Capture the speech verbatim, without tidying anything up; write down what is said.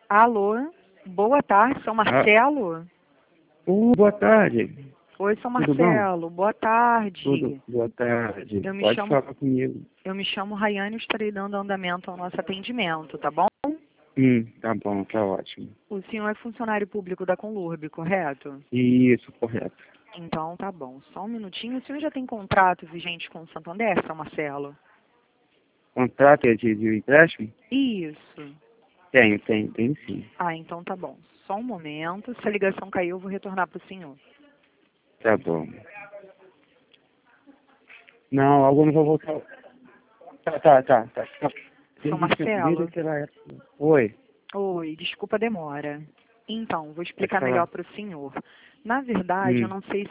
Alô, boa tarde, São Marcelo? Oh, boa tarde. Oi, São Tudo bom? Marcelo, boa tarde. Tudo, boa tarde. Eu me Pode chamo- falar comigo. Eu me chamo Rayane e estarei dando andamento ao nosso atendimento, tá bom? Hum, tá bom, tá ótimo. O senhor é funcionário público da Conlurb, correto? Isso, correto. Então tá bom, só um minutinho. O senhor já tem contrato vigente com o Santander, São Marcelo? Contrato é de, de empréstimo? Isso. Tenho, tenho, tenho sim. Ah, então tá bom. Só um momento. Se a ligação caiu, eu vou retornar para o senhor. Tá bom. Não, agora não vou voltar. Tá, tá, tá. tá. tá. São Desde, que- Marcelo? desde aquela época. Oi. Oi, desculpa a demora. Então, vou explicar Pode falar. melhor para o senhor. Na verdade, Hum. eu não sei